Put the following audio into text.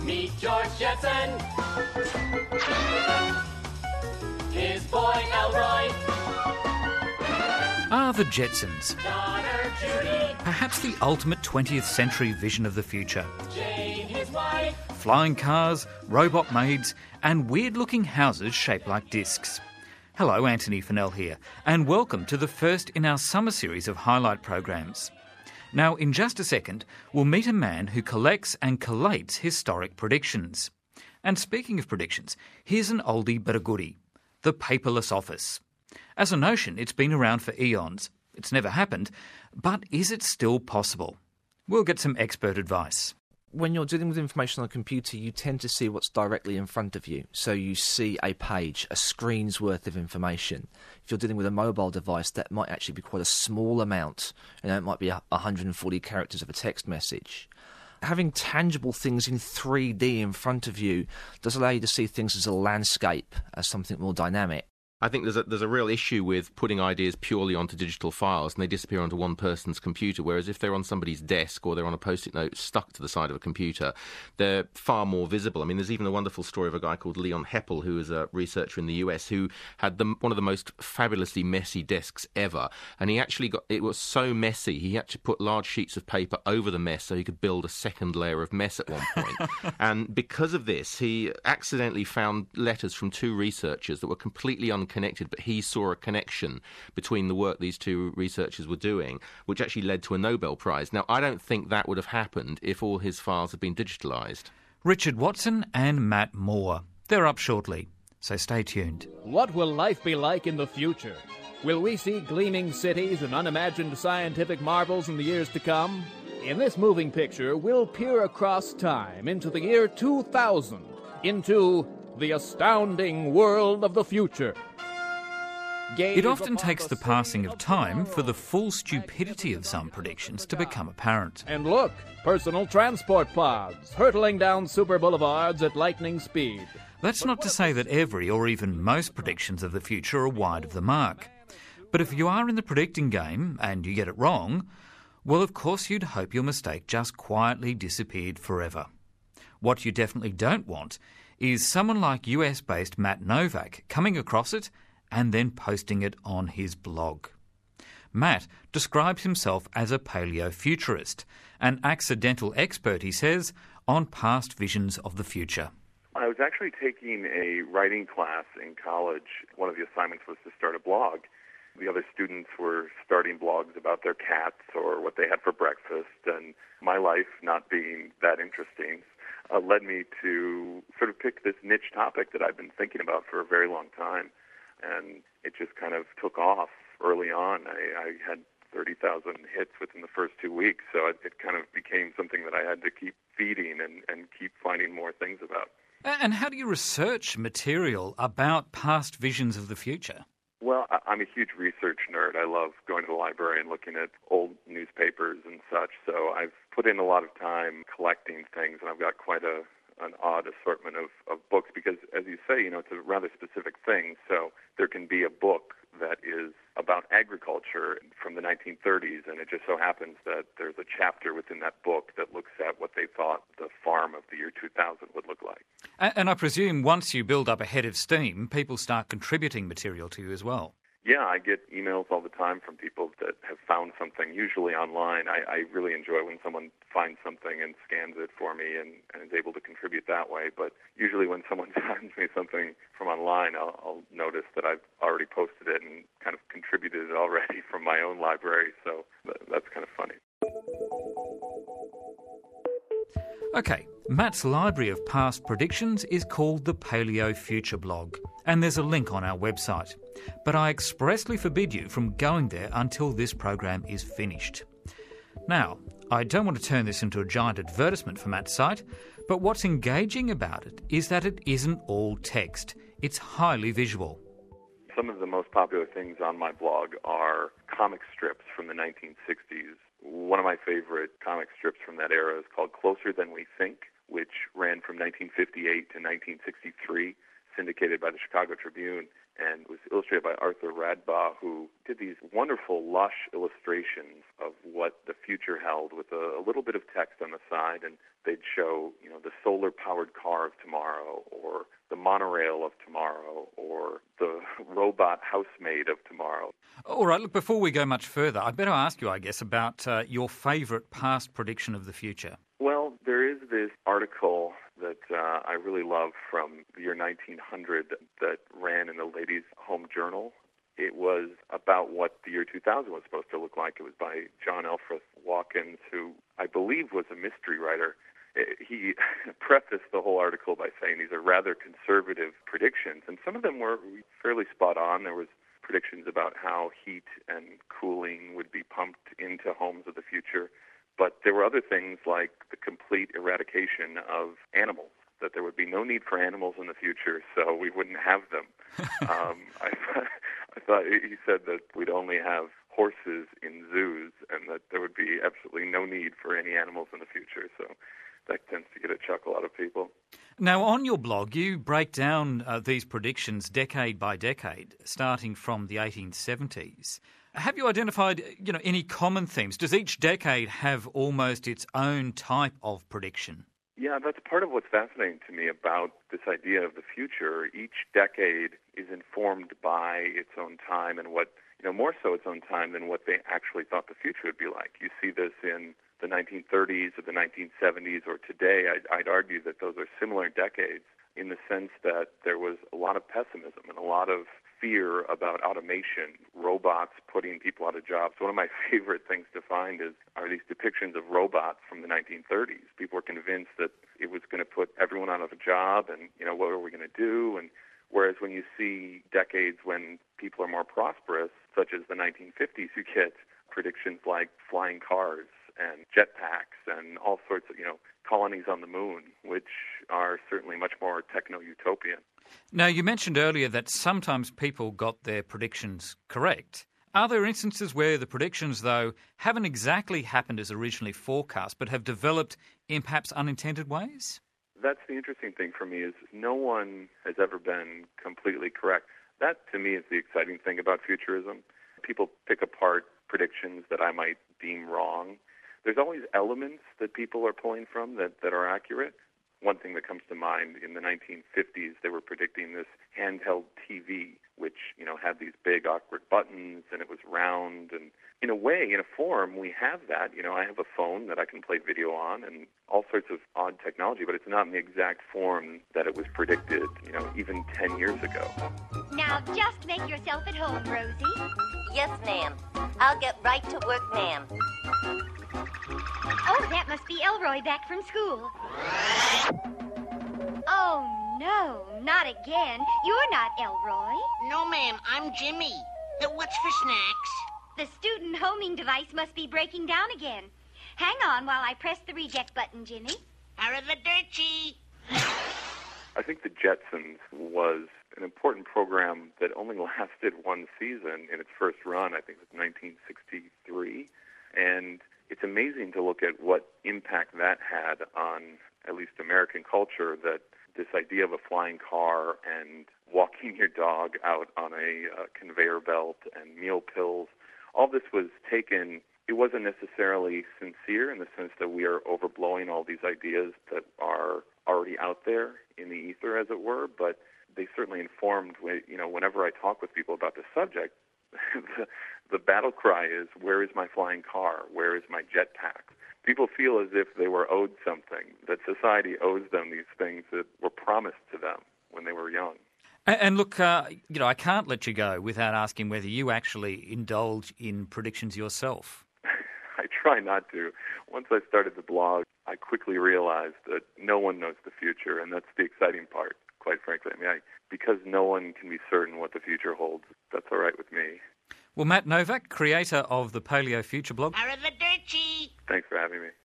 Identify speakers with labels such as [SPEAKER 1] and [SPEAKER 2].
[SPEAKER 1] Meet George Jetson. His boy Elroy.
[SPEAKER 2] Are the Jetsons
[SPEAKER 1] Daughter Judy.
[SPEAKER 2] perhaps the ultimate 20th century vision of the future?
[SPEAKER 1] Jane, his wife.
[SPEAKER 2] Flying cars, robot maids, and weird-looking houses shaped like discs. Hello, Anthony Fennell here, and welcome to the first in our summer series of highlight programs. Now, in just a second, we'll meet a man who collects and collates historic predictions. And speaking of predictions, here's an oldie but a goodie, the paperless office. As a notion, it's been around for eons. It's never happened, but is it still possible? We'll get some expert advice.
[SPEAKER 3] When you're dealing with information on a computer, you tend to see what's directly in front of you. So you see a page, a screen's worth of information. If you're dealing with a mobile device, that might actually be quite a small amount. It might be 140 characters of a text message. Having tangible things in 3D in front of you does allow you to see things as a landscape, as something more dynamic.
[SPEAKER 4] I think there's a real issue with putting ideas purely onto digital files and they disappear onto one person's computer, whereas if they're on somebody's desk or they're on a Post-it note stuck to the side of a computer, they're far more visible. I mean, there's even a wonderful story of a guy called Leon Heppel, who is a researcher in the US, who had one of the most fabulously messy desks ever. And he actually it was so messy, he had to put large sheets of paper over the mess so he could build a second layer of mess at one point. And because of this, he accidentally found letters from two researchers that were completely unconnected, but he saw a connection between the work these two researchers were doing, which actually led to a Nobel Prize. Now, I don't think that would have happened if all his files had been digitalised.
[SPEAKER 2] Richard Watson and Matt Moore. They're up shortly, so stay tuned.
[SPEAKER 5] What will life be like in the future? Will we see gleaming cities and unimagined scientific marvels in the years to come? In this moving picture, we'll peer across time into the year 2000, into the astounding world of the future.
[SPEAKER 2] It often takes the passing of time for the full stupidity of some predictions to become apparent.
[SPEAKER 5] And look, personal transport pods hurtling down super boulevards at lightning speed.
[SPEAKER 2] That's not to say that every or even most predictions of the future are wide of the mark. But if you are in the predicting game and you get it wrong, well, of course you'd hope your mistake just quietly disappeared forever. What you definitely don't want is someone like US-based Matt Novak coming across it and then posting it on his blog. Matt describes himself as a paleofuturist, an accidental expert, he says, on past visions of the future.
[SPEAKER 6] I was actually taking a writing class in college. One of the assignments was to start a blog. The other students were starting blogs about their cats or what they had for breakfast, and my life not being that interesting led me to sort of pick this niche topic that I've been thinking about for a very long time. And it just kind of took off early on. I had 30,000 hits within the first 2 weeks, so it kind of became something that I had to keep feeding and keep finding more things about.
[SPEAKER 2] And how do you research material about past visions of the future?
[SPEAKER 6] Well, I'm a huge research nerd. I love going to the library and looking at old newspapers and such, so I've put in a lot of time collecting things, and I've got quite an odd assortment of books because, as you say, it's a rather specific thing. So there can be a book that is about agriculture from the 1930s, and it just so happens that there's a chapter within that book that looks at what they thought the farm of the year 2000 would look like.
[SPEAKER 2] And I presume once you build up a head of steam, people start contributing material to you as well.
[SPEAKER 6] Yeah, I get emails all the time from people that have found something, usually online. I really enjoy when someone finds something and scans it for me and is able to contribute that way. But usually when someone sends me something from online, I'll notice that I've already posted it and kind of contributed it already from my own library. So that's kind of funny.
[SPEAKER 2] OK, Matt's library of past predictions is called the Paleo Future blog, and there's a link on our website. But I expressly forbid you from going there until this program is finished. Now, I don't want to turn this into a giant advertisement for Matt's site, but what's engaging about it is that it isn't all text. It's highly visual.
[SPEAKER 6] Some of the most popular things on my blog are comic strips from the 1960s. One of my favorite comic strips from that era is called Closer Than We Think, which ran from 1958 to 1963, syndicated by the Chicago Tribune. and it was illustrated by Arthur Radbaugh, who did these wonderful, lush illustrations of what the future held with a little bit of text on the side, and they'd show, the solar-powered car of tomorrow, or the monorail of tomorrow, or the robot housemaid of tomorrow.
[SPEAKER 2] All right, look, before we go much further, I better ask you, I guess, about your favourite past prediction of the future.
[SPEAKER 6] Well, there is this article that I really love from the year 1900 that ran in the Ladies' Home Journal. It was about what the year 2000 was supposed to look like. It was by John Elfreth Watkins, who I believe was a mystery writer. He prefaced the whole article by saying these are rather conservative predictions, and some of them were fairly spot on. There was predictions about how heat and cooling would be pumped into homes of the future. But there were other things like the complete eradication of animals, that there would be no need for animals in the future, so we wouldn't have them. I thought he said that we'd only have horses in zoos and that there would be absolutely no need for any animals in the future. So that tends to get a chuckle out of people.
[SPEAKER 2] Now, on your blog, you break down these predictions decade by decade, starting from the 1870s. Have you identified, any common themes? Does each decade have almost its own type of prediction?
[SPEAKER 6] Yeah, that's part of what's fascinating to me about this idea of the future. Each decade is informed by its own time and what, more so its own time than what they actually thought the future would be like. You see this in the 1930s or the 1970s or today. I'd argue that those are similar decades in the sense that there was a lot of pessimism and a lot of fear about automation, robots putting people out of jobs. One of my favorite things to find are these depictions of robots from the 1930s. People were convinced that it was going to put everyone out of a job, and what are we going to do? And whereas when you see decades when people are more prosperous, such as the 1950s, you get predictions like flying cars and jetpacks and all sorts of colonies on the moon, which are certainly much more techno-utopian.
[SPEAKER 2] Now, you mentioned earlier that sometimes people got their predictions correct. Are there instances where the predictions, though, haven't exactly happened as originally forecast, but have developed in perhaps unintended ways?
[SPEAKER 6] That's the interesting thing for me, is no one has ever been completely correct. That, to me, is the exciting thing about futurism. People pick apart predictions that I might deem wrong. There's always elements that people are pulling from that are accurate. One thing that comes to mind, in the 1950s, they were predicting this handheld TV, which, had these big awkward buttons, and it was round. And in a way, in a form, we have that. I have a phone that I can play video on and all sorts of odd technology, but it's not in the exact form that it was predicted, even 10 years ago.
[SPEAKER 7] Now, just make yourself at home, Rosie.
[SPEAKER 8] Yes, ma'am. I'll get right to work, ma'am.
[SPEAKER 7] Oh, that must be Elroy back from school. Oh, no, not again. You're not Elroy.
[SPEAKER 9] No, ma'am, I'm Jimmy. What's for snacks?
[SPEAKER 7] The student homing device must be breaking down again. Hang on while I press the reject button, Jimmy.
[SPEAKER 9] Arrivederci.
[SPEAKER 6] I think The Jetsons was an important program that only lasted one season in its first run. I think it was 1963. And it's amazing to look at what impact that had on at least American culture, that this idea of a flying car and walking your dog out on a conveyor belt and meal pills, all this was taken. It wasn't necessarily sincere in the sense that we are overblowing all these ideas that are already out there in the ether, as it were, but they certainly informed, whenever I talk with people about the subject, the battle cry is, where is my flying car? Where is my jetpack? People feel as if they were owed something, that society owes them these things that were promised to them when they were young.
[SPEAKER 2] And look, I can't let you go without asking whether you actually indulge in predictions yourself.
[SPEAKER 6] I try not to. Once I started the blog, I quickly realized that no one knows the future, and that's the exciting part, quite frankly. Because no one can be certain what the future holds, that's all right with me.
[SPEAKER 2] Well, Matt Novak, creator of the Paleo Future blog.
[SPEAKER 9] Arrivederci.
[SPEAKER 6] Thanks for having me.